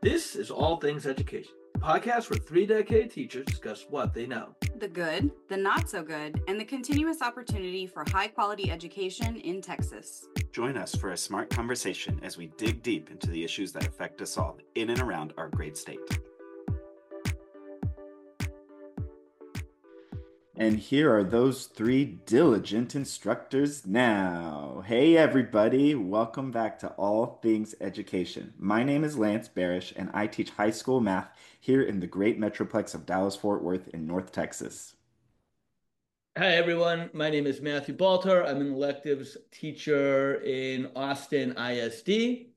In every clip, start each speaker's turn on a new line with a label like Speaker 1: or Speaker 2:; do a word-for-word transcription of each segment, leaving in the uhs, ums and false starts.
Speaker 1: This is All Things Education, a podcast where three decade teachers discuss what they know.
Speaker 2: The good, the not so good, and the continuous opportunity for high quality education in Texas.
Speaker 3: Join us for a smart conversation as we dig deep into the issues that affect us all in and around our great state. And here are those three diligent instructors now. Hey everybody, welcome back to All Things Education. My name is Lance Barish and I teach high school math here in the great metroplex of Dallas-Fort Worth in North Texas.
Speaker 1: Hi everyone, my name is Matthew Balter. I'm an electives teacher in Austin I S D.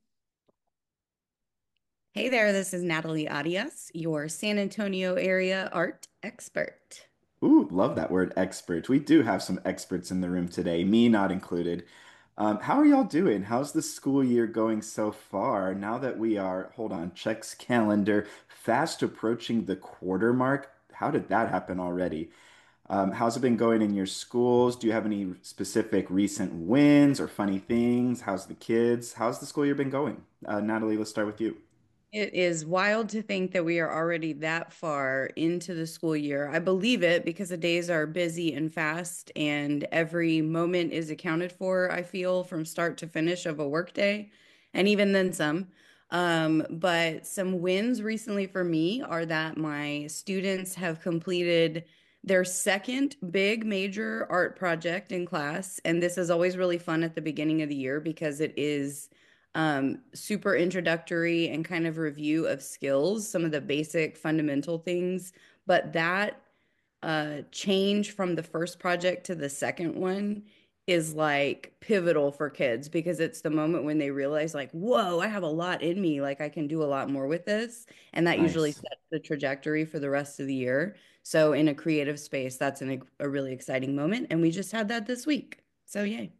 Speaker 2: Hey there, this is Natalie Arias, your San Antonio area art expert.
Speaker 3: Ooh, love that word expert. We do have some experts in the room today, me not included. Um, how are y'all doing? How's the school year going so far? Now that we are, hold on, checks calendar, fast approaching the quarter mark. How did that happen already? Um, how's it been going in your schools? Do you have any specific recent wins or funny things? How's the kids? How's the school year been going? Uh, Natalie, let's start with you.
Speaker 2: It is wild to think that we are already that far into the school year. I believe it because the days are busy and fast, and every moment is accounted for, I feel, from start to finish of a workday, and even then some. Um, but some wins recently for me are that my students have completed their second big major art project in class. And this is always really fun at the beginning of the year because it is um, super introductory and kind of review of skills, some of the basic fundamental things. But that uh, change from the first project to the second one is like pivotal for kids because it's the moment when they realize like, whoa, I have a lot in me. Like I can do a lot more with this. And that usually
Speaker 3: Nice.
Speaker 2: sets the trajectory for the rest of the year. So in a creative space, that's an, a really exciting moment. And we just had that this week. So yay.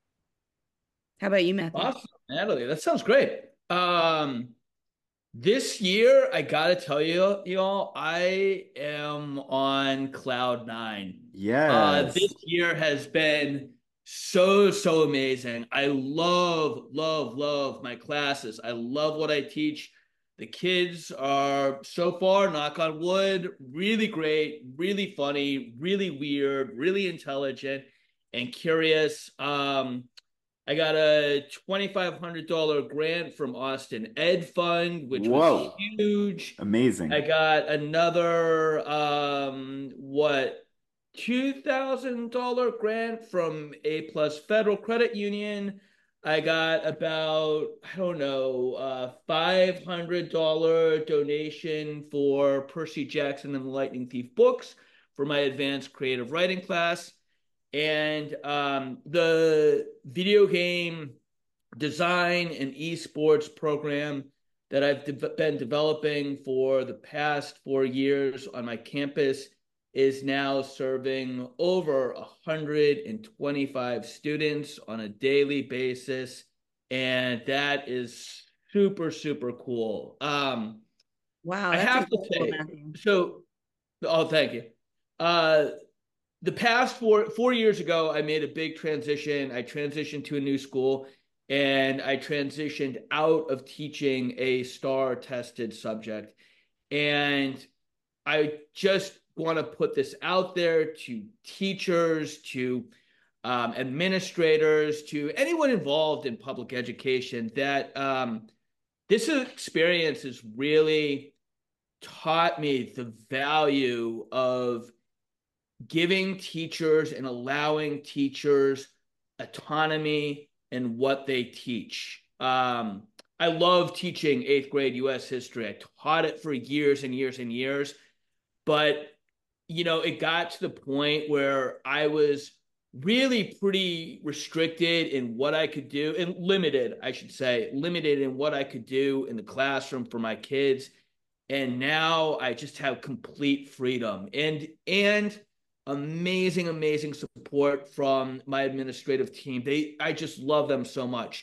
Speaker 2: How about you, Matthew?
Speaker 1: Awesome, Natalie. That sounds great. Um, this year, I gotta tell you, y'all, I am on cloud nine. Uh, this
Speaker 3: Yes.
Speaker 1: year has been so, so amazing. I love, love, love my classes. I love what I teach. The kids are so far, knock on wood, really great, really funny, really weird, really intelligent and curious. Um, I got a twenty-five hundred dollars grant from Austin Ed Fund, which was
Speaker 3: Whoa.
Speaker 1: huge. I
Speaker 3: Amazing.
Speaker 1: got another, um, what, two thousand dollars grant from A Plus Federal Credit Union. I got about, I don't know, uh, five hundred dollars donation for Percy Jackson and the Lightning Thief books for my advanced creative writing class. And um, the video game design and esports program that I've de- been developing for the past four years on my campus is now serving over one hundred twenty-five students on a daily basis. And that is super, super cool. Um,
Speaker 2: Wow,
Speaker 1: I
Speaker 2: that's
Speaker 1: have to
Speaker 2: incredible,
Speaker 1: say,
Speaker 2: Matthew.
Speaker 1: so, oh, thank you. Uh, the past four four years ago, I made a big transition. I transitioned to a new school, and I transitioned out of teaching a STAR tested subject. And I just want to put this out there to teachers, to um, administrators, to anyone involved in public education that um, this experience has really taught me the value of giving teachers and allowing teachers autonomy in what they teach. Um, I love teaching eighth grade U S history. I taught it for years and years and years, but you know, it got to the point where I was really pretty restricted in what I could do and limited, I should say, limited in what I could do in the classroom for my kids. And now I just have complete freedom and and amazing, amazing support from my administrative team. They, I just love them so much.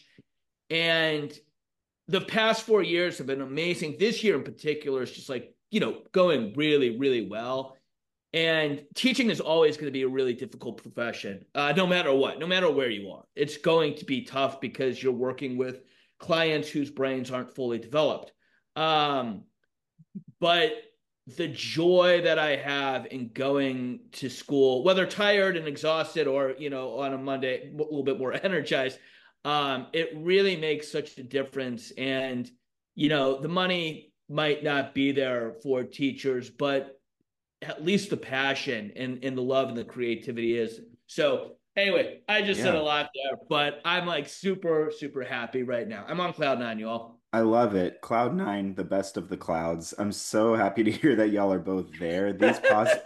Speaker 1: And the past four years have been amazing. This year in particular is just like, you know, going really, really well. And teaching is always going to be a really difficult profession, uh, no matter what, no matter where you are. It's going to be tough because you're working with clients whose brains aren't fully developed. Um, but the joy that I have in going to school, whether tired and exhausted or, you know, on a Monday, a little bit more energized, um, it really makes such a difference. And, you know, the money might not be there for teachers, but at least the passion and, and the love and the creativity is. So anyway, I just said a
Speaker 3: Yeah.
Speaker 1: lot there, but I'm like super, super happy right now. I'm on cloud nine, y'all.
Speaker 3: I love it. Cloud nine, the best of the clouds. I'm so happy to hear that y'all are both there. These pos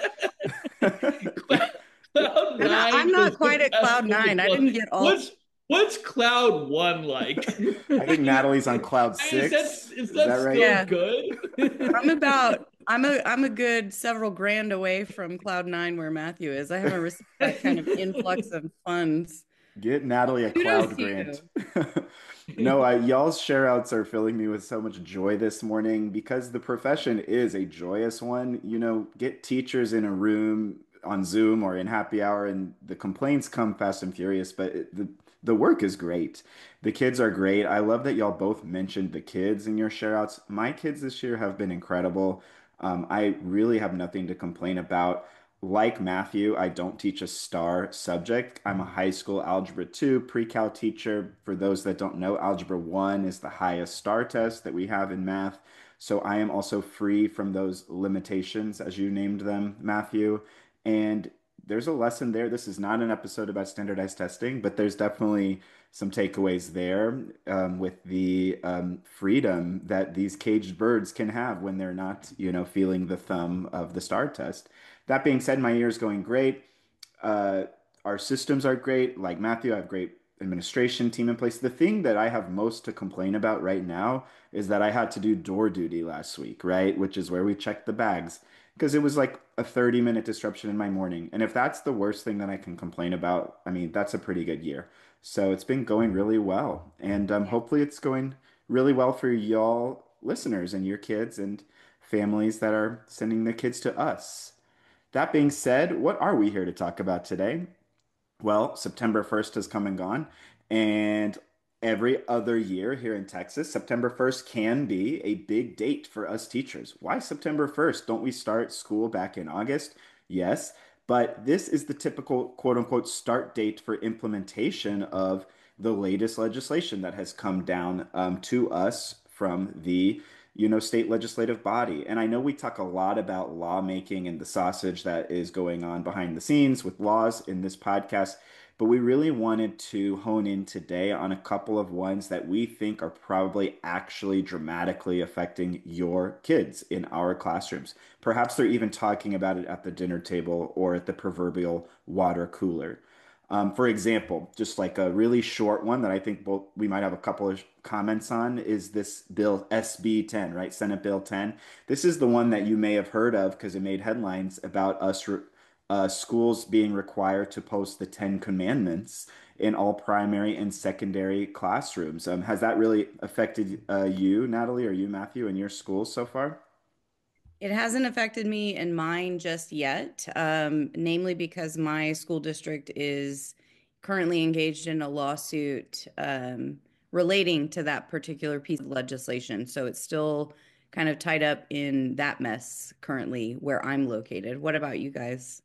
Speaker 1: cloud, cloud
Speaker 2: I'm not,
Speaker 1: nine
Speaker 2: I'm
Speaker 1: is
Speaker 2: not quite
Speaker 1: the
Speaker 2: at
Speaker 1: best
Speaker 2: cloud
Speaker 1: of the
Speaker 2: nine. I
Speaker 1: clouds.
Speaker 2: didn't get all.
Speaker 1: What's what's cloud one like?
Speaker 3: I think Natalie's on cloud
Speaker 1: Is that
Speaker 3: six.
Speaker 1: is
Speaker 3: Is
Speaker 1: that
Speaker 3: that right?
Speaker 1: still
Speaker 2: Yeah,
Speaker 1: good?
Speaker 2: I'm about. I'm a. I'm a good several grand away from cloud nine where Matthew is. I haven't received that kind of influx of funds.
Speaker 3: Get Natalie a
Speaker 2: Kudos
Speaker 3: cloud
Speaker 2: to
Speaker 3: grant.
Speaker 2: you.
Speaker 3: No, I, y'all's share outs are filling me with so much joy this morning because the profession is a joyous one. You know, get teachers in a room on Zoom or in happy hour, and the complaints come fast and furious, but it, the the work is great. The kids are great. I love that y'all both mentioned the kids in your share outs. My kids this year have been incredible. Um, I really have nothing to complain about. Like Matthew, I don't teach a star subject. I'm a high school Algebra two pre-cal teacher. For those that don't know, Algebra one is the highest star test that we have in math. So I am also free from those limitations, as you named them, Matthew. And there's a lesson there. This is not an episode about standardized testing, but there's definitely some takeaways there um, with the um, freedom that these caged birds can have when they're not, you know, feeling the thumb of the star test. That being said, my year is going great. Uh, our systems are great. Like Matthew, I have great administration team in place. The thing that I have most to complain about right now is that I had to do door duty last week, right? Which is where we check the bags because it was like a thirty minute disruption in my morning. And if that's the worst thing that I can complain about, I mean, that's a pretty good year. So it's been going really well. And um,
Speaker 2: Yeah.
Speaker 3: hopefully it's going really well for y'all listeners and your kids and families that are sending their kids to us. That being said, what are we here to talk about today? Well, September first has come and gone, and every other year here in Texas, September first can be a big date for us teachers. Why September first? Don't we start school back in August? Yes, but this is the typical quote unquote start date for implementation of the latest legislation that has come down um, to us from the you know, state legislative body. And I know we talk a lot about lawmaking and the sausage that is going on behind the scenes with laws in this podcast, but we really wanted to hone in today on a couple of ones that we think are probably actually dramatically affecting your kids in our classrooms. Perhaps they're even talking about it at the dinner table or at the proverbial water cooler. Um, for example, just like a really short one that I think both we might have a couple of comments on is this bill S B ten, right? Senate Bill ten. This is the one that you may have heard of because it made headlines about us uh, schools being required to post the Ten Commandments in all primary and secondary classrooms. Um, has that really affected uh, you, Natalie, or you, Matthew, in your schools so far?
Speaker 2: It hasn't affected me and mine just yet, um, namely because my school district is currently engaged in a lawsuit um, relating to that particular piece of legislation. So it's still kind of tied up in that mess currently where I'm located. What about you guys?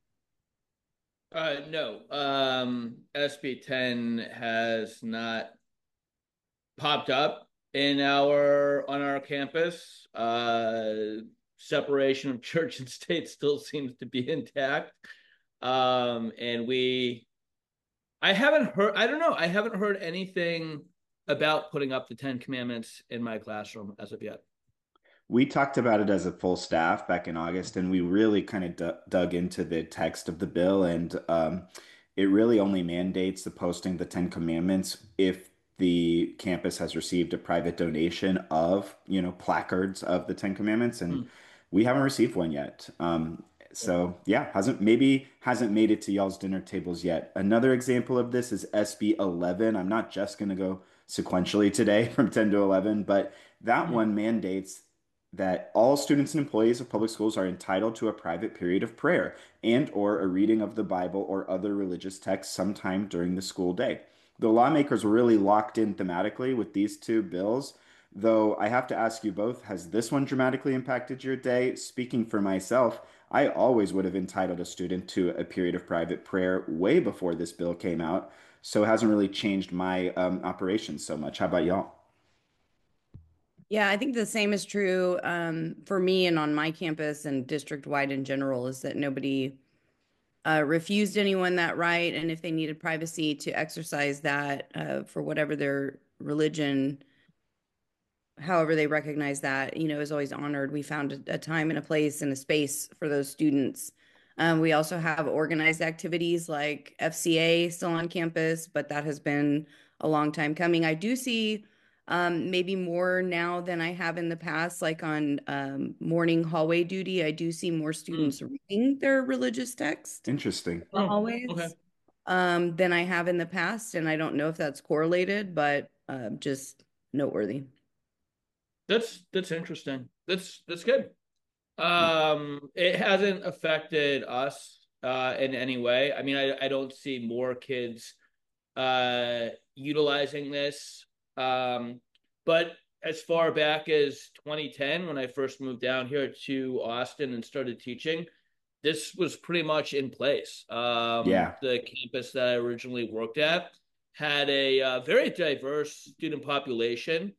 Speaker 1: Uh, no, um, S B ten has not popped up in our on our campus. Uh, separation of church and state still seems to be intact. Um, and we, I haven't heard, I don't know, I haven't heard anything about putting up the Ten Commandments in my classroom as of yet.
Speaker 3: We talked about it as a full staff back in August, and we really kind of d dug into the text of the bill, and um, it really only mandates the posting the Ten Commandments if the campus has received a private donation of, you know, placards of the Ten Commandments, and
Speaker 1: Hmm.
Speaker 3: we haven't received one yet. Um, so yeah, hasn't maybe hasn't made it to y'all's dinner tables yet. Another example of this is S B eleven. I'm not just going to go sequentially today from ten to eleven, but that
Speaker 1: Hmm.
Speaker 3: one mandates that all students and employees of public schools are entitled to a private period of prayer and or a reading of the Bible or other religious texts sometime during the school day. The lawmakers were really locked in thematically with these two bills Though I have to ask you both, has this one dramatically impacted your day? Speaking for myself, I always would have entitled a student to a period of private prayer way before this bill came out, so it hasn't really changed my um, operations so much. How about y'all?
Speaker 2: Yeah, I think the same is true um, for me and on my campus and district wide in general is that nobody uh, refused anyone that right. And if they needed privacy to exercise that uh, for whatever their religion, however they recognize that, you know, is always honored. We found a, a time and a place and a space for those students. Um, we also have organized activities like F C A still on campus, but that has been a long time coming. I do see um, maybe more now than I have in the past, like on um, morning hallway duty. I do see more
Speaker 1: Mm.
Speaker 2: students reading their religious text
Speaker 3: Interesting.
Speaker 2: in the
Speaker 1: Oh, okay.
Speaker 2: hallways um, than I have in the past. And I don't know if that's correlated, but uh, just noteworthy.
Speaker 1: That's that's interesting. That's that's good. Um, it hasn't affected us uh in any way. I mean, I I don't see more kids uh utilizing this. Um, but as far back as twenty ten, when I first moved down here to Austin and started teaching, this was pretty much in place. Um,
Speaker 3: Yeah,
Speaker 1: the campus that I originally worked at had a uh, very diverse student population,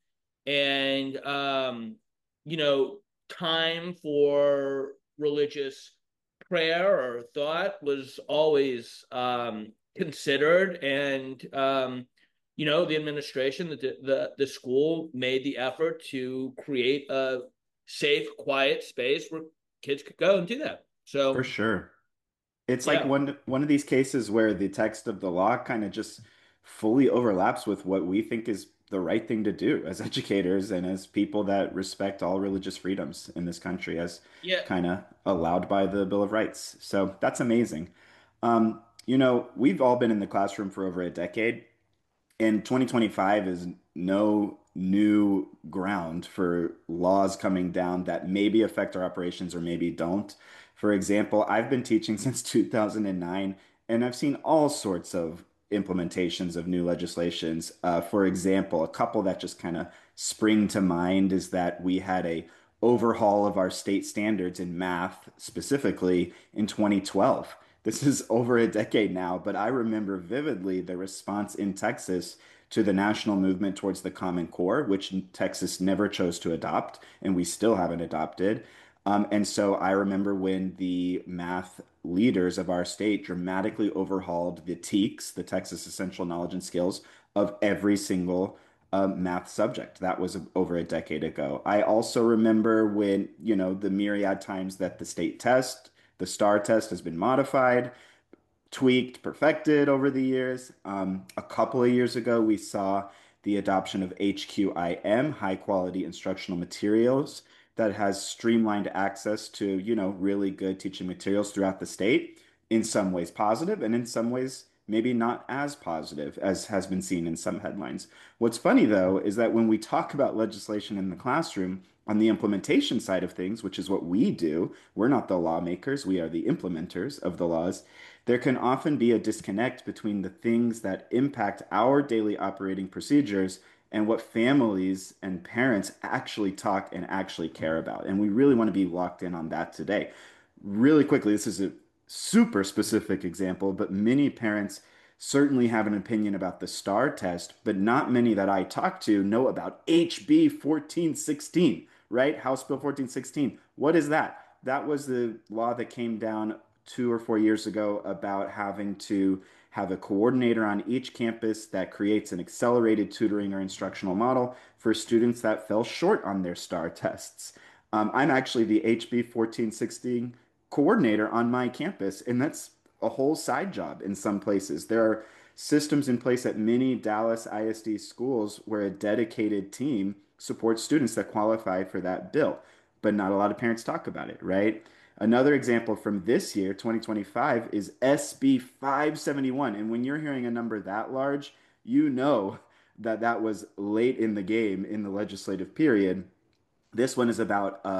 Speaker 1: and um, you know, time for religious prayer or thought was always um, considered, and um, you know, the administration, the, the the school made the effort to create a safe, quiet space where kids could go and do that.
Speaker 3: for
Speaker 1: So
Speaker 3: sure. It's like
Speaker 1: yeah,
Speaker 3: one one of these cases where the text of the law kind of just fully overlaps with what we think is the right thing to do as educators and as people that respect all religious freedoms in this country, as
Speaker 1: yeah,
Speaker 3: kind of allowed by the Bill of Rights. So that's amazing. Um, you know, we've all been in the classroom for over a decade, and twenty twenty-five is no new ground for laws coming down that maybe affect our operations or maybe don't. For example, I've been teaching since two thousand nine, and I've seen all sorts of implementations of new legislations. Uh, for example, a couple that just kind of spring to mind is that we had a overhaul of our state standards in math specifically in twenty twelve. This is over a decade now, but I remember vividly the response in Texas to the national movement towards the Common Core, which Texas never chose to adopt, and we still haven't adopted. Um, and so I remember when the math leaders of our state dramatically overhauled the T E Ks, the Texas Essential Knowledge and Skills, of every single um, math subject. That was over a decade ago. I also remember when, you know, the myriad times that the state test, the STAR test has been modified, tweaked, perfected over the years. Um, a couple of years ago, we saw the adoption of H Q I M, high quality instructional materials, that has streamlined access to, you know, really good teaching materials throughout the state, in some ways positive, and in some ways maybe not as positive as has been seen in some headlines. What's funny though is that when we talk about legislation in the classroom, on the implementation side of things, which is what we do, we're not the lawmakers, we are the implementers of the laws. There can often be a disconnect between the things that impact our daily operating procedures and what families and parents actually talk and actually care about. And we really want to be locked in on that today. Really quickly, this is a super specific example, but many parents certainly have an opinion about the STAR test, but not many that I talk to know about H B fourteen sixteen, right? House Bill fourteen sixteen. What is that? That was the law that came down two or four years ago about having to have a coordinator on each campus that creates an accelerated tutoring or instructional model for students that fell short on their STAR tests. Um, I'm actually the H B fourteen sixteen coordinator on my campus, and that's a whole side job in some places. There are systems in place at many Dallas I S D schools where a dedicated team supports students that qualify for that bill, but not a lot of parents talk about it, right? Another example from this year, twenty twenty-five, is S B five seventy-one. And when you're hearing a number that large, you know that that was late in the game in the legislative period. This one is about um,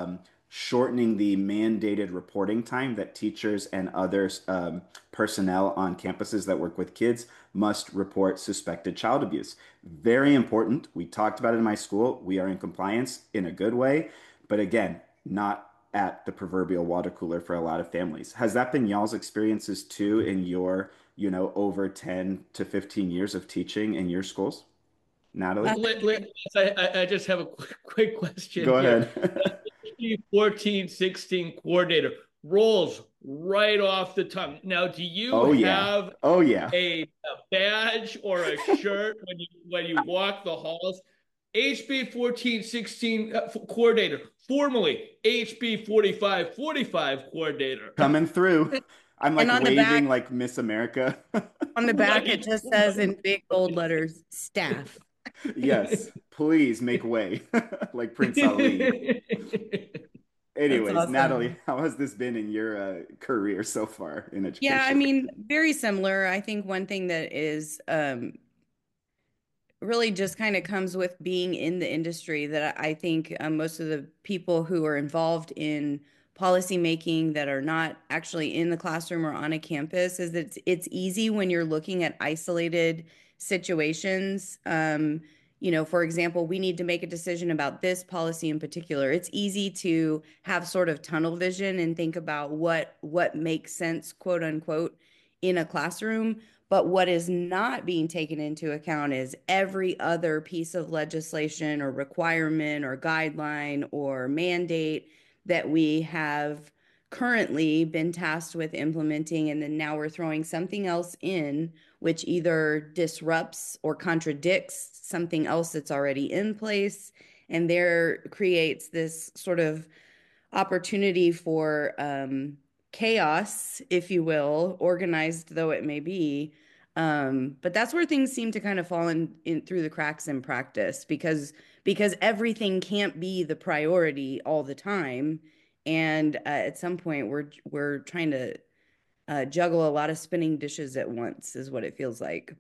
Speaker 3: shortening the mandated reporting time that teachers and other um, personnel on campuses that work with kids must report suspected child abuse. Very important. We talked about it in my school. We are in compliance in a good way, but again, not at the proverbial water cooler for a lot of families. Has that been y'all's experiences too in your, you know, over ten to fifteen years of teaching in your schools? Natalie,
Speaker 1: Let, let, I, I just have a quick, quick question
Speaker 3: go
Speaker 1: here.
Speaker 3: ahead.
Speaker 1: fourteen, sixteen coordinator rolls right off the tongue. Now, do you
Speaker 3: Oh yeah.
Speaker 1: have
Speaker 3: Oh yeah.
Speaker 1: a, a badge or a shirt when you when you walk the halls? H B fourteen sixteen uh, coordinator, formerly H B forty-five forty-five coordinator.
Speaker 3: Coming through. I'm
Speaker 2: And
Speaker 3: like
Speaker 2: on the back,
Speaker 3: waving like Miss America.
Speaker 2: on the back, it
Speaker 1: Right.
Speaker 2: just says in big bold letters, staff.
Speaker 3: Yes, please make way, like Prince Ali.
Speaker 2: That's
Speaker 3: Anyways, Natalie,
Speaker 2: awesome.
Speaker 3: how has this been in your uh, career so far in
Speaker 2: Yeah, I
Speaker 3: education?
Speaker 2: mean, very similar. I think one thing that is um, really just kind of comes with being in the industry that I think um, most of the people who are involved in policy making that are not actually in the classroom or on a campus is that it's, it's easy when you're looking at isolated situations. Um, you know, for example, we need to make a decision about this policy in particular. It's easy to have sort of tunnel vision and think about what what makes sense, quote unquote, in a classroom. But what is not being taken into account is every other piece of legislation or requirement or guideline or mandate that we have currently been tasked with implementing. And then now we're throwing something else in, which either disrupts or contradicts something else that's already in place. And there creates this sort of opportunity for um, chaos, if you will, organized though it may be. Um, but that's where things seem to kind of fall in, in through the cracks in practice because because everything can't be the priority all the time. And uh, at some point, we're we're trying to uh, juggle a lot of spinning dishes at once, is what it feels like.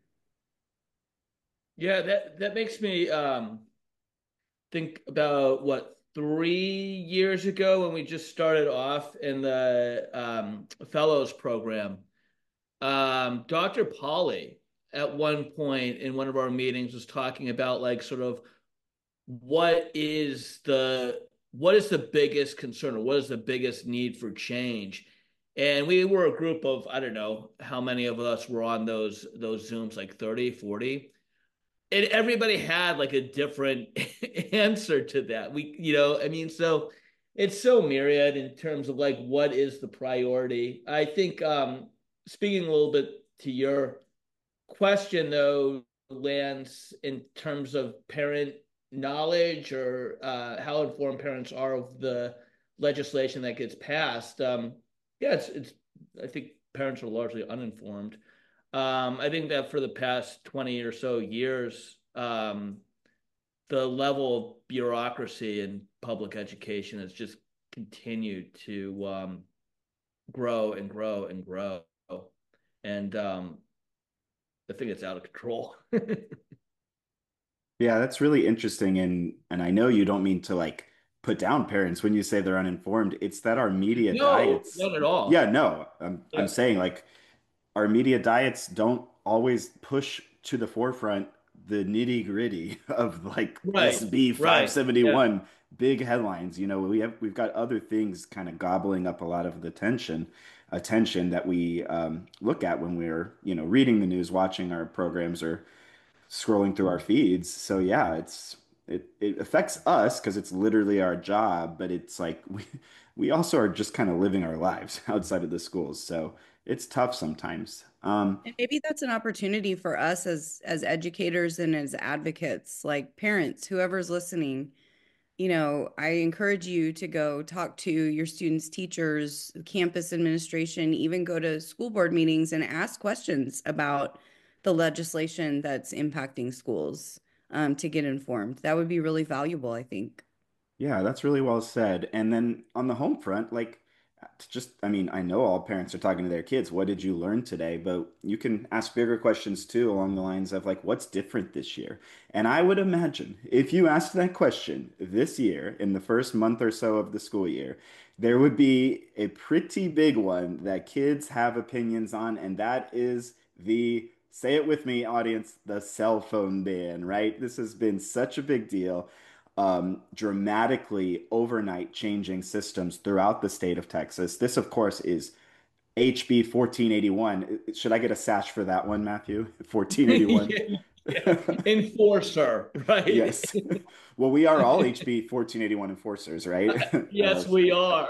Speaker 1: Yeah, that that makes me um, think about what three years ago when we just started off in the um, fellows program. Um, doctor Polly at one point in one of our meetings was talking about like sort of what is the what is the biggest concern or what is the biggest need for change? And we were a group of, I don't know how many of us were on those those Zooms, like thirty, forty, and everybody had like a different answer to that. We, you know, I mean, so it's so myriad in terms of like what is the priority. I think um speaking a little bit to your question though, Lance, in terms of parent knowledge or uh, how informed parents are of the legislation that gets passed. Um, yeah, it's it's. I think parents are largely uninformed. Um, I think that for the past twenty or so years, um, the level of bureaucracy in public education has just continued to um, grow and grow and grow. And um, I think it's out of control.
Speaker 3: Yeah, that's really interesting. And and I know you don't mean to like put down parents when you say they're uninformed. It's that our media
Speaker 1: No,
Speaker 3: diets,
Speaker 1: not at all.
Speaker 3: yeah, no, I'm I'm
Speaker 1: Yeah.
Speaker 3: saying like our media diets don't always push to the forefront the nitty gritty of like
Speaker 1: Right.
Speaker 3: S B
Speaker 1: Right. Yeah.
Speaker 3: five seventy-one big headlines. You know, we have we've got other things kind of gobbling up a lot of the tension, attention that we um, look at when we're, you know, reading the news, watching our programs, or scrolling through our feeds. So yeah, it's it it affects us because it's literally our job, but it's like we we also are just kind of living our lives outside of the schools. So it's tough sometimes. Um,
Speaker 2: And maybe that's an opportunity for us as as educators and as advocates, like parents, whoever's listening. You know, I encourage you to go talk to your students' teachers, campus administration, even go to school board meetings and ask questions about the legislation that's impacting schools um, to get informed. That would be really valuable, I think.
Speaker 3: Yeah, that's really well said. And then on the home front, like Just, I mean, I know all parents are talking to their kids. What did you learn today? But you can ask bigger questions too, along the lines of like, what's different this year? And I would imagine if you asked that question this year in the first month or so of the school year, there would be a pretty big one that kids have opinions on, and that is the, say it with me, audience, the cell phone ban, right? This has been such a big deal, um, dramatically overnight changing systems throughout the state of Texas. This, of course, is H B fourteen eighty-one. Should I get a sash for that one, Matthew? fourteen eighty-one.
Speaker 1: Yeah, yeah. Enforcer, right?
Speaker 3: Yes. Well, we are all H B fourteen eighty-one enforcers, right? Uh,
Speaker 1: Yes, we are.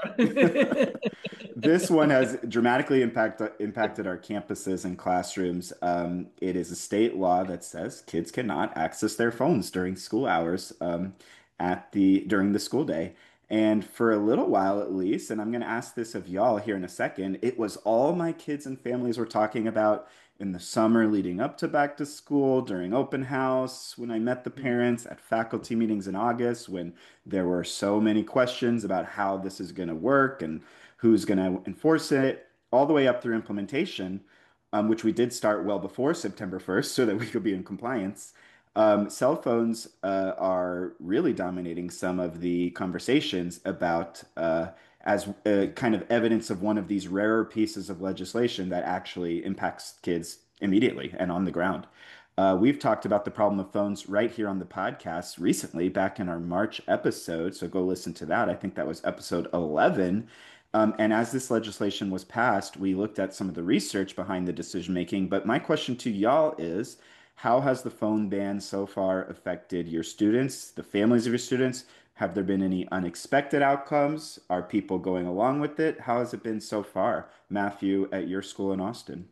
Speaker 3: this one has dramatically impact, impacted our campuses and classrooms. Um, it is a state law that says kids cannot access their phones during school hours, um, at the during the school day. And for a little while at least, and I'm going to ask this of y'all here in a second, it was all my kids and families were talking about in the summer leading up to back to school, during open house, when I met the parents, at faculty meetings in August, when there were so many questions about how this is going to work and who's going to enforce it, all the way up through implementation, um, which we did start well before September first so that we could be in compliance. Um, cell phones uh, are really dominating some of the conversations about, uh, as uh, kind of evidence of one of these rarer pieces of legislation that actually impacts kids immediately and on the ground. Uh, we've talked about the problem of phones right here on the podcast recently, back in our March episode. So go listen to that. I think that was episode eleven. Um, and as this legislation was passed, we looked at some of the research behind the decision making. But my question to y'all is, how has the phone ban so far affected your students, the families of your students? Have there been any unexpected outcomes? Are people going along with it? How has it been so far, Matthew, at your school in Austin?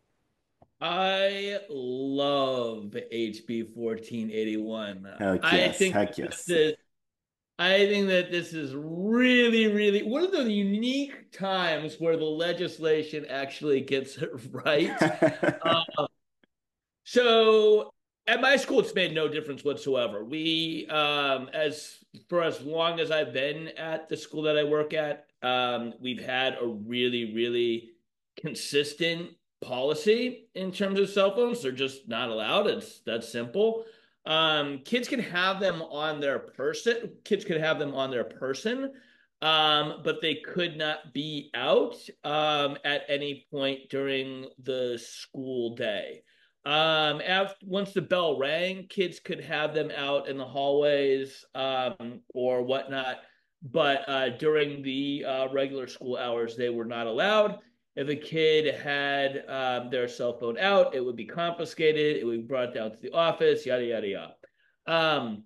Speaker 1: I love H B fourteen eighty-one.
Speaker 3: Heck
Speaker 1: I
Speaker 3: yes,
Speaker 1: think
Speaker 3: heck
Speaker 1: this
Speaker 3: yes.
Speaker 1: is I think that this is really, really one of the unique times where the legislation actually gets it right. Uh, so at my school, it's made no difference whatsoever. We, um, as for as long as I've been at the school that I work at, um, we've had a really, really consistent policy in terms of cell phones. They're just not allowed. It's that simple. Um, kids can have them on their person. Kids could have them on their person, um, but they could not be out um, at any point during the school day. Um, after once the bell rang, kids could have them out in the hallways um, or whatnot, but uh, during the uh, regular school hours, they were not allowed. If a kid had um, their cell phone out, it would be confiscated. It would be brought down to the office, yada yada yada. Um,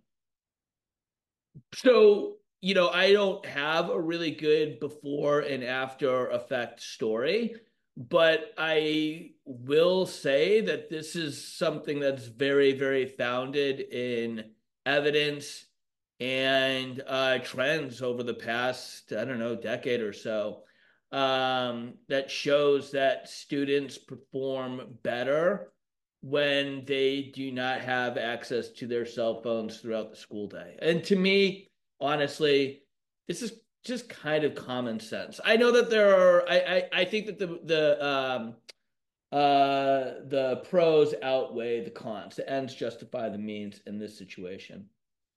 Speaker 1: so, you know, I don't have a really good before and after effect story, but I will say that this is something that's very, very founded in evidence and uh, trends over the past, I don't know, decade or so, um, that shows that students perform better when they do not have access to their cell phones throughout the school day. And to me, honestly, this is just kind of common sense. I know that there are. I I, I think that the the um uh the pros outweigh the cons. The ends justify the means in this situation.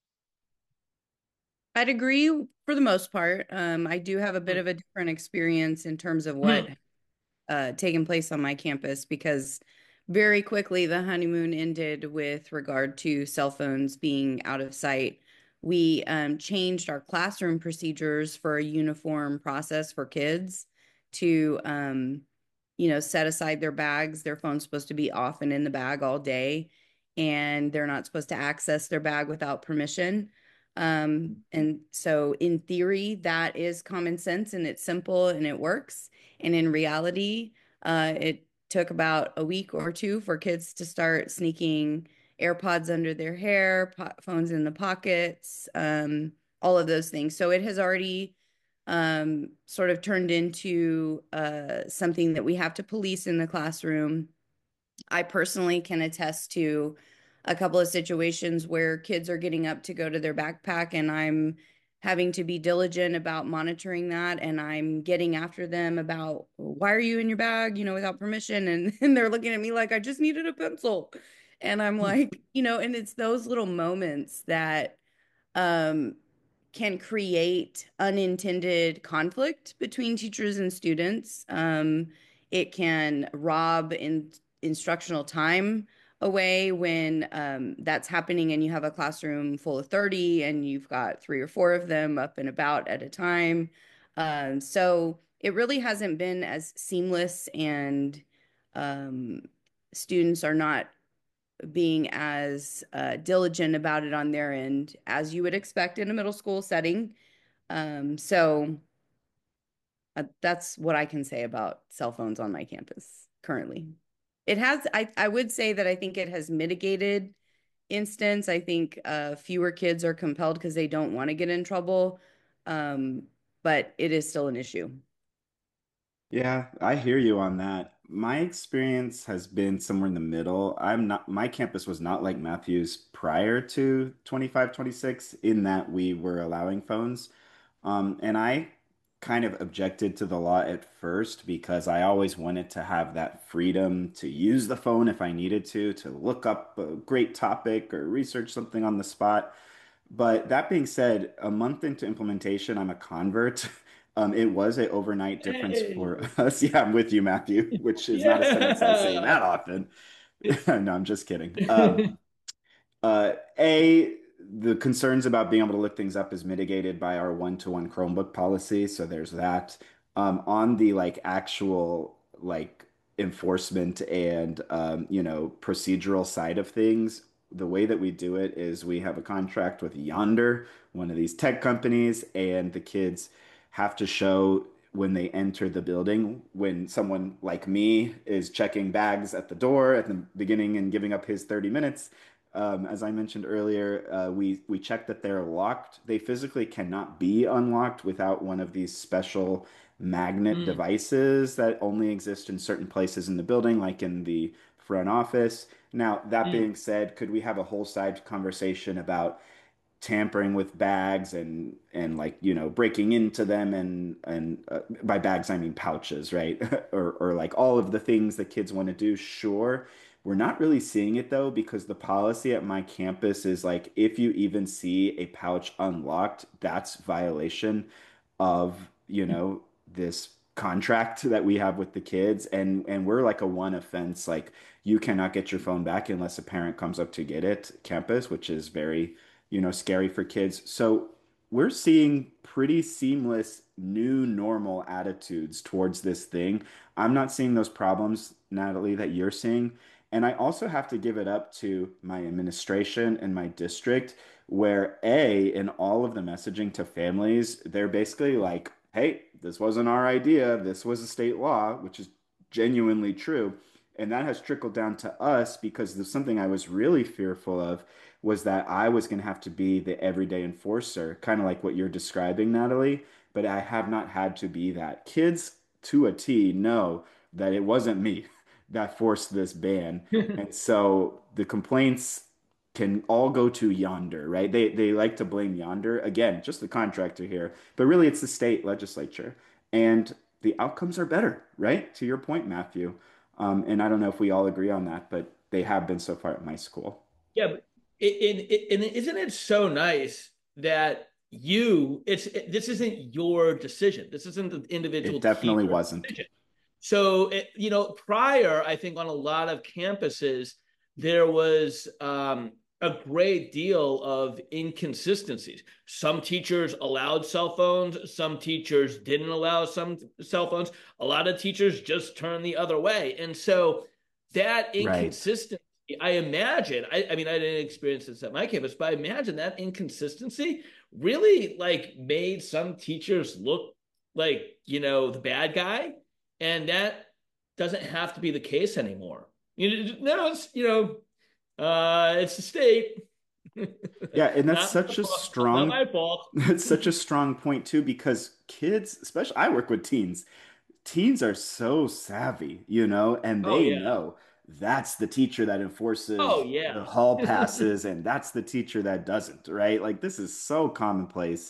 Speaker 2: I'd agree for the most part. Um, I do have a bit
Speaker 1: Hmm.
Speaker 2: of a different experience in terms of what
Speaker 1: Hmm.
Speaker 2: uh, taken place on my campus because very quickly the honeymoon ended with regard to cell phones being out of sight. We um, changed our classroom procedures for a uniform process for kids to, um, you know, set aside their bags. Their phone's supposed to be off and in the bag all day, and they're not supposed to access their bag without permission. Um, and so, in theory, that is common sense and it's simple and it works. And in reality, uh, it took about a week or two for kids to start sneaking AirPods under their hair, po phones in the pockets, um, all of those things. So it has already um, sort of turned into uh, something that we have to police in the classroom. I personally can attest to a couple of situations where kids are getting up to go to their backpack and I'm having to be diligent about monitoring that. And I'm getting after them about why are you in your bag, you know, without permission? And, and they're looking at me like I just needed a pencil. And I'm like, you know, and it's those little moments that um, can create unintended conflict between teachers and students. Um, it can rob in instructional time away when um, that's happening and you have a classroom full of thirty and you've got three or four of them up and about at a time. Um, so it really hasn't been as seamless and um, students are not being as uh, diligent about it on their end as you would expect in a middle school setting. Um, so uh, that's what I can say about cell phones on my campus currently. It has, I, I would say that I think it has mitigated instance. I think uh, fewer kids are compelled because they don't want to get in trouble. Um, but it is still an issue.
Speaker 3: Yeah, I hear you on that. My experience has been somewhere in the middle. I'm not, my campus was not like Matthew's prior to twenty-five, twenty-six in that we were allowing phones. Um, and I kind of objected to the law at first because I always wanted to have that freedom to use the phone if I needed to, to look up a great topic or research something on the spot. But that being said, a month into implementation, I'm a convert. Um, it was a overnight difference for
Speaker 1: Hey,
Speaker 3: us. Yeah, I'm with you, Matthew, which is not a sentence I say
Speaker 1: yeah.
Speaker 3: that often. No, I'm just kidding. Um, uh, A, the concerns about being able to look things up is mitigated by our one-to-one Chromebook policy. So there's that. Um, on the like actual like enforcement and um, you know, procedural side of things, the way that we do it is we have a contract with Yonder, one of these tech companies, and the kids have to show when they enter the building, when someone like me is checking bags at the door at the beginning and giving up his thirty minutes. Um, as I mentioned earlier, uh, we we check that they're locked. They physically cannot be unlocked without one of these special magnet
Speaker 1: Mm,
Speaker 3: devices that only exist in certain places in the building, like in the front office. Now, that
Speaker 1: mm,
Speaker 3: being said, could we have a whole side conversation about tampering with bags and and like you know breaking into them and and uh, by bags I mean pouches, right? or or like all of the things that kids want to do, sure. We're not really seeing it though because the policy at my campus is like if you even see a pouch unlocked, that's violation of, you know, this contract that we have with the kids, and and we're like a one offense, like you cannot get your phone back unless a parent comes up to get it campus, which is very, you know, scary for kids. So we're seeing pretty seamless new normal attitudes towards this thing. I'm not seeing those problems, Natalie, that you're seeing. And I also have to give it up to my administration and my district, where A, in all of the messaging to families, they're basically like, hey, this wasn't our idea. This was a state law, which is genuinely true. And that has trickled down to us because there's something I was really fearful of was that I was going to have to be the everyday enforcer, kind of like what you're describing, Natalie. But I have not had to be that. Kids to a T know that it wasn't me that forced this ban.
Speaker 1: mm.
Speaker 3: And so the complaints can all go to Yonder, right? They they like to blame Yonder. Again, just the contractor here, but really it's the state legislature. And the outcomes are better, right? To your point, Matthew. Um, and I don't know if we all agree on that, but they have been so far at my school.
Speaker 1: Yeah, but it, it, and isn't it so nice that you it's it, this isn't your decision. This isn't the
Speaker 3: It
Speaker 1: individual
Speaker 3: definitely
Speaker 1: teacher's
Speaker 3: wasn't.
Speaker 1: decision. So, it, you know, prior, I think on a lot of campuses, there was um, a great deal of inconsistencies. Some teachers allowed cell phones, some teachers didn't allow some cell phones. A lot of teachers just turned the other way. And so that
Speaker 3: Right.
Speaker 1: inconsistency, I imagine, I, I mean, I didn't experience this at my campus, but I imagine that inconsistency really like made some teachers look like, you know, the bad guy, and that doesn't have to be the case anymore. You know, no, it's you know, uh, it's the state,
Speaker 3: Yeah, and that's
Speaker 1: not
Speaker 3: such a
Speaker 1: not
Speaker 3: strong
Speaker 1: my fault.
Speaker 3: that's such a strong point too, because kids, especially I work with teens, teens are so savvy, you know, and
Speaker 1: Oh
Speaker 3: they
Speaker 1: yeah,
Speaker 3: know that's the teacher that
Speaker 1: oh
Speaker 3: enforces the
Speaker 1: yeah.
Speaker 3: hall passes and that's the teacher that doesn't, right? Like this is so commonplace.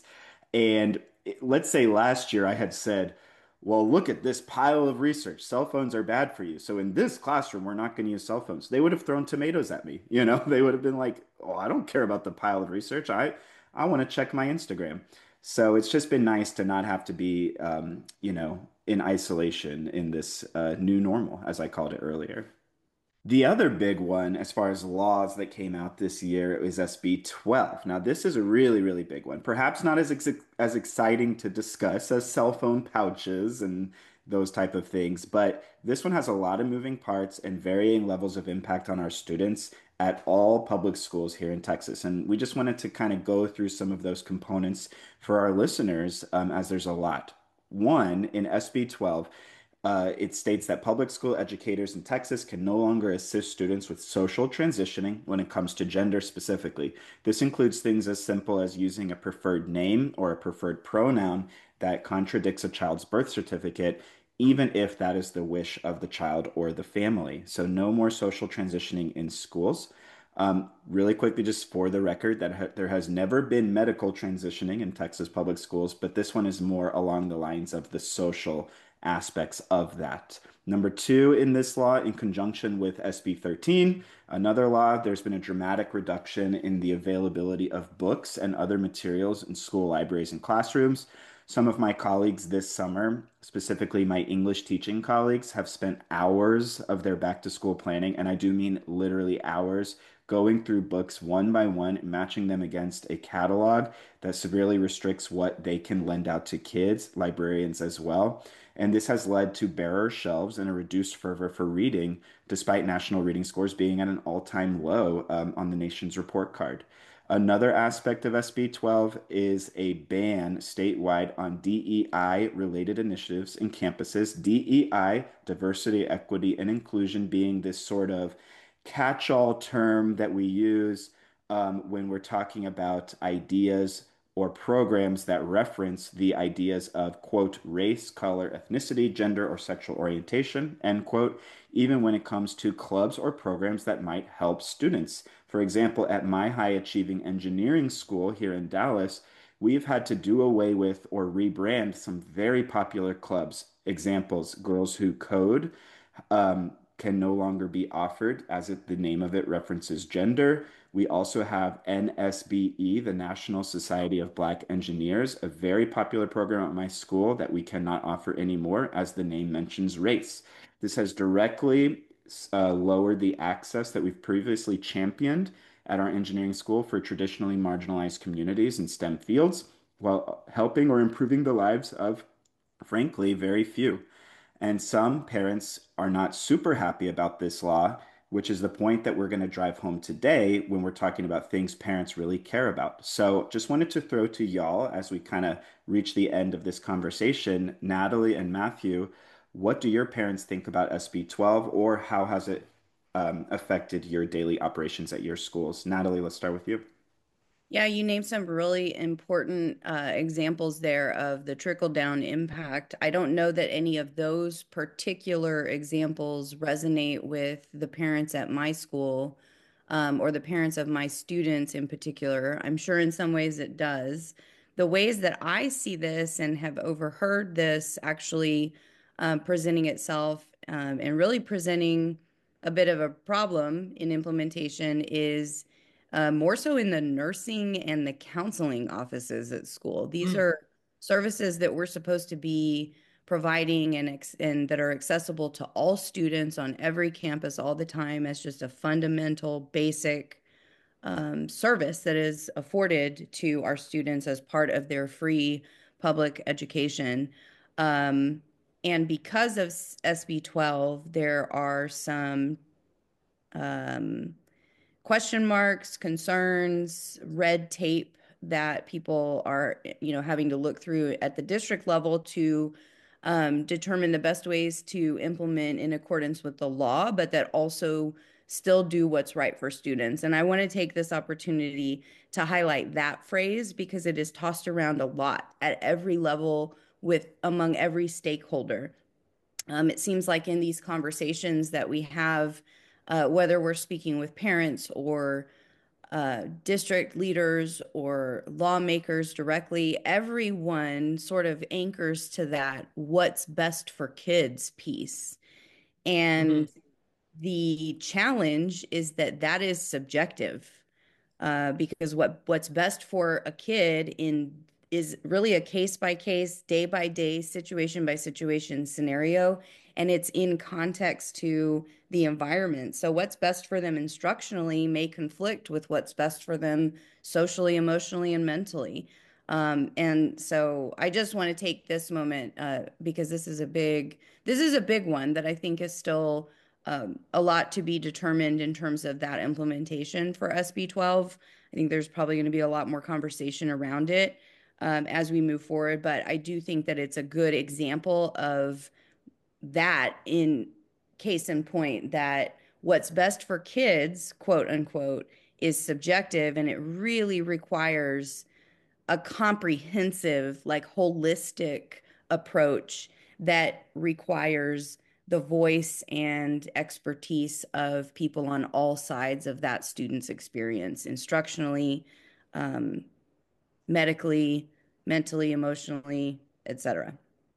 Speaker 3: And it- let's say last year I had said, well, look at this pile of research. Cell phones are bad for you. So in this classroom, we're not going to use cell phones. They would have thrown tomatoes at me. You know, they would have been like, oh, I don't care about the pile of research. I, I want to check my Instagram. So it's just been nice to not have to be, um, you know, in isolation in this uh, new normal, as I called it earlier. The other big one, as far as laws that came out this year, is S B twelve. Now, this is a really, really big one. Perhaps not as ex as exciting to discuss as cell phone pouches and those type of things, but this one has a lot of moving parts and varying levels of impact on our students at all public schools here in Texas. And we just wanted to kind of go through some of those components for our listeners, um, as there's a lot. One, in S B twelve, uh, it states that public school educators in Texas can no longer assist students with social transitioning when it comes to gender specifically. This includes things as simple as using a preferred name or a preferred pronoun that contradicts a child's birth certificate, even if that is the wish of the child or the family. So, no more social transitioning in schools. Um, really quickly, just for the record, that ha there has never been medical transitioning in Texas public schools, but this one is more along the lines of the social aspects of that. Number two in this law, in conjunction with S B thirteen, another law, there's been a dramatic reduction in the availability of books and other materials in school libraries and classrooms. Some of my colleagues this summer, specifically my English teaching colleagues, have spent hours of their back to school planning, and I do mean literally hours, going through books one by one, matching them against a catalog that severely restricts what they can lend out to kids, librarians as well. And this has led to barer shelves and a reduced fervor for reading, despite national reading scores being at an all-time low um, on the nation's report card. Another aspect of S B twelve is a ban statewide on D E I related initiatives in campuses. D E I, diversity, equity, and inclusion, being this sort of catch-all term that we use um, when we're talking about ideas or programs that reference the ideas of, quote, race, color, ethnicity, gender, or sexual orientation, end quote, even when it comes to clubs or programs that might help students. For example, at my high achieving engineering school here in Dallas, we've had to do away with or rebrand some very popular clubs. Examples, Girls Who Code, um, can no longer be offered as it, the name of it references gender. We also have N S B E, the National Society of Black Engineers, a very popular program at my school that we cannot offer anymore as the name mentions race. This has directly uh, lowered the access that we've previously championed at our engineering school for traditionally marginalized communities in STEM fields, while helping or improving the lives of, frankly, very few. And some parents are not super happy about this law, which is the point that we're going to drive home today when we're talking about things parents really care about. So, just wanted to throw to y'all as we kind of reach the end of this conversation, Natalie and Matthew, what do your parents think about S B twelve, or how has it um, affected your daily operations at your schools? Natalie, let's start with you.
Speaker 2: Yeah, you named some really important uh, examples there of the trickle down impact. I don't know that any of those particular examples resonate with the parents at my school, um, or the parents of my students in particular. I'm sure in some ways it does. The ways that I see this and have overheard this actually um, presenting itself, um, and really presenting a bit of a problem in implementation is uh, more so in the nursing and the counseling offices at school. These
Speaker 1: Mm.
Speaker 2: are services that we're supposed to be providing and ex and that are accessible to all students on every campus all the time as just a fundamental, basic um, service that is afforded to our students as part of their free public education. Um, and because of S B twelve, there are some um, question marks, concerns, red tape that people are, you know, having to look through at the district level to um, determine the best ways to implement in accordance with the law, but that also still do what's right for students. And I want to take this opportunity to highlight that phrase because it is tossed around a lot at every level with among every stakeholder. Um, it seems like in these conversations that we have, uh, whether we're speaking with parents or uh, district leaders or lawmakers directly, everyone sort of anchors to that what's best for kids piece. And
Speaker 1: Mhm.
Speaker 2: the challenge is that that is subjective, uh, because what what's best for a kid in is really a case by case, day by day, situation by situation scenario, and it's in context to the environment. So what's best for them instructionally may conflict with what's best for them socially, emotionally, and mentally. Um, and so I just want to take this moment, uh, because this is a big this is a big one that I think is still um, a lot to be determined in terms of that implementation for S B twelve. I think there's probably going to be a lot more conversation around it um, as we move forward. But I do think that it's a good example of that, in case in point, that what's best for kids, quote unquote, is subjective, and it really requires a comprehensive, like holistic approach that requires the voice and expertise of people on all sides of that student's experience, instructionally, um, medically, mentally, emotionally, et cetera.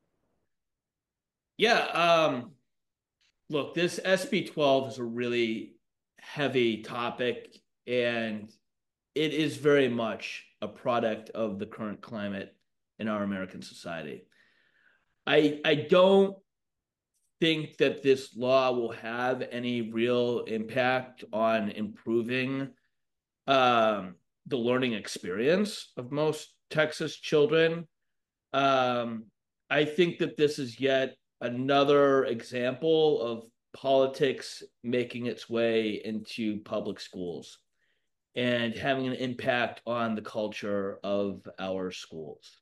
Speaker 1: Yeah. Um, look, this S B twelve is a really heavy topic, and it is very much a product of the current climate in our American society. I I don't think that this law will have any real impact on improving um, the learning experience of most Texas children. Um, I think that this is yet another example of politics making its way into public schools and having an impact on the culture of our schools.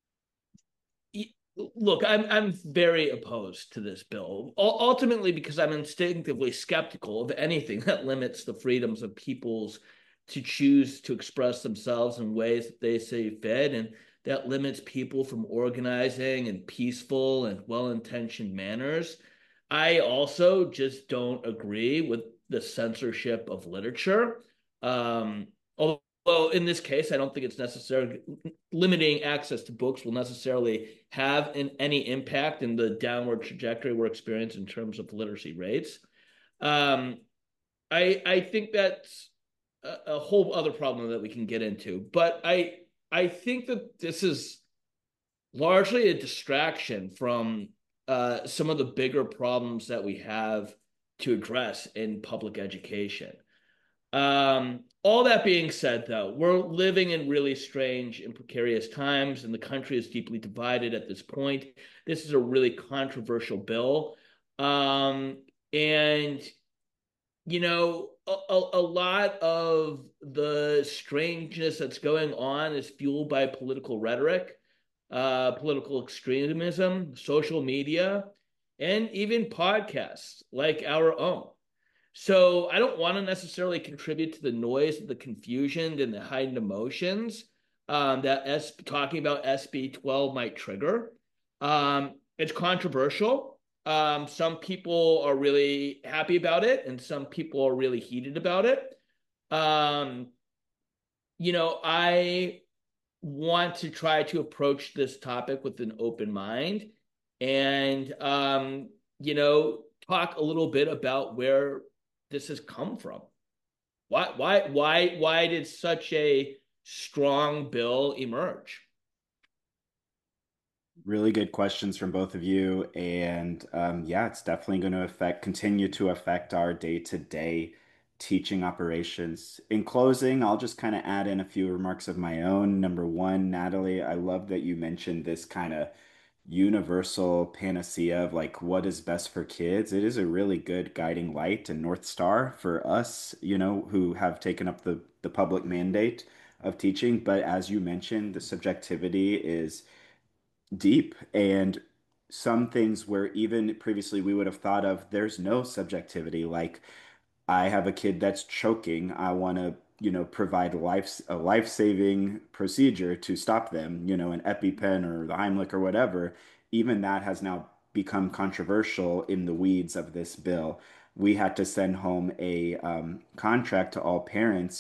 Speaker 1: Look, I'm I'm very opposed to this bill. Ultimately, because I'm instinctively skeptical of anything that limits the freedoms of peoples to choose to express themselves in ways that they see fit, and that limits people from organizing in peaceful and well-intentioned manners. I also just don't agree with the censorship of literature. Um, although in this case, I don't think it's necessary. Limiting access to books will necessarily have an, any impact in the downward trajectory we're experiencing in terms of literacy rates. Um, I I think that's a, a whole other problem that we can get into, but I I think that this is largely a distraction from uh, some of the bigger problems that we have to address in public education. Um, all that being said, though, we're living in really strange and precarious times, and the country is deeply divided at this point. This is a really controversial bill. Um, and, you know, a, a, a lot of the strangeness that's going on is fueled by political rhetoric, uh, political extremism, social media, and even podcasts like our own. So I don't want to necessarily contribute to the noise, the confusion, and the heightened emotions um, that S- talking about S B twelve might trigger. Um, it's controversial. Um, some people are really happy about it, and some people are really heated about it. Um, you know, I want to try to approach this topic with an open mind and, um, you know, talk a little bit about where this has come from. Why, why, why, why did such a strong bill emerge?
Speaker 3: Really good questions from both of you. And um, yeah, it's definitely going to affect, continue to affect our day-to-day teaching operations. In closing, I'll just kind of add in a few remarks of my own. Number one, Natalie, I love that you mentioned this kind of universal panacea of like what is best for kids. It is a really good guiding light and North Star for us, you know, who have taken up the, the public mandate of teaching. But as you mentioned, the subjectivity is deep, and some things where even previously we would have thought of there's no subjectivity, like I have a kid that's choking. I want to, you know, provide life a life-saving procedure to stop them, you know, an EpiPen or the Heimlich or whatever. Even that has now become controversial in the weeds of this bill. We had to send home a um, contract to all parents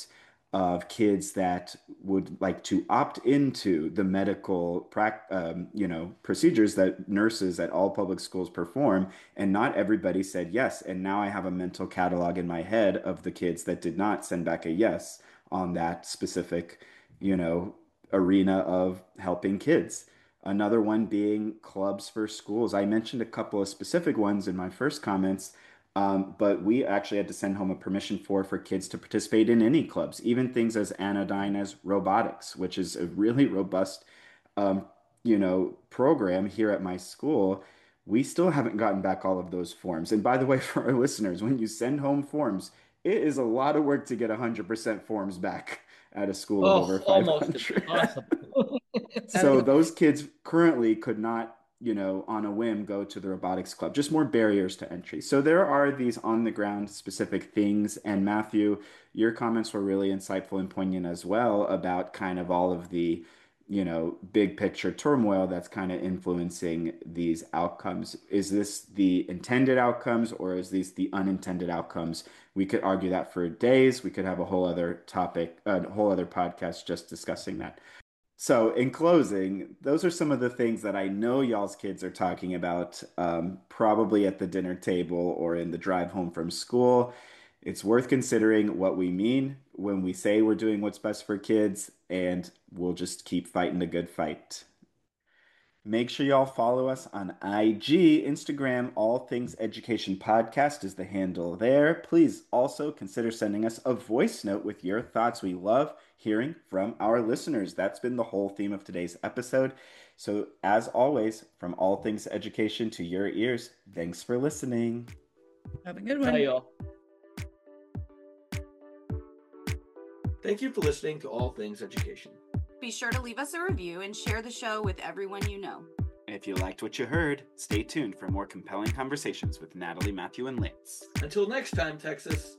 Speaker 3: of kids that would like to opt into the medical prac um, you know, procedures that nurses at all public schools perform, and not everybody said yes. And now I have a mental catalog in my head of the kids that did not send back a yes on that specific, you know, arena of helping kids. Another one being clubs for schools. I mentioned a couple of specific ones in my first comments, um, but we actually had to send home a permission for for kids to participate in any clubs, even things as anodyne as robotics, which is a really robust, um, you know, program here at my school. We still haven't gotten back all of those forms. And by the way, for our listeners, when you send home forms, it is a lot of work to get one hundred percent forms back at a school of over
Speaker 1: Oh, almost
Speaker 3: five hundred.
Speaker 1: impossible.
Speaker 2: That's
Speaker 3: So those kids currently could not, you know, on a whim go to the robotics club, just more barriers to entry. So there are these on the ground specific things. And Matthew, your comments were really insightful and poignant as well about kind of all of the, you know, big picture turmoil that's kind of influencing these outcomes. Is this the intended outcomes or is these the unintended outcomes? We could argue that for days. We could have a whole other topic, a whole other podcast just discussing that. So, in closing, those are some of the things that I know y'all's kids are talking about, um, probably at the dinner table or in the drive home from school. It's worth considering what we mean when we say we're doing what's best for kids, and we'll just keep fighting the good fight. Make sure y'all follow us on I G, Instagram, All Things Education Podcast is the handle there. Please also consider sending us a voice note with your thoughts. We love hearing from our listeners. That's been the whole theme of today's episode. So, as always, from All Things Education to your ears, thanks for listening.
Speaker 2: Have a good
Speaker 1: Bye,
Speaker 2: one.
Speaker 1: y'all. Thank you for listening to All Things Education.
Speaker 4: Be sure to leave us a review and share the show with everyone you know.
Speaker 3: If you liked what you heard, stay tuned for more compelling conversations with Natalie, Matthew, and Lance.
Speaker 1: Until next time, Texas.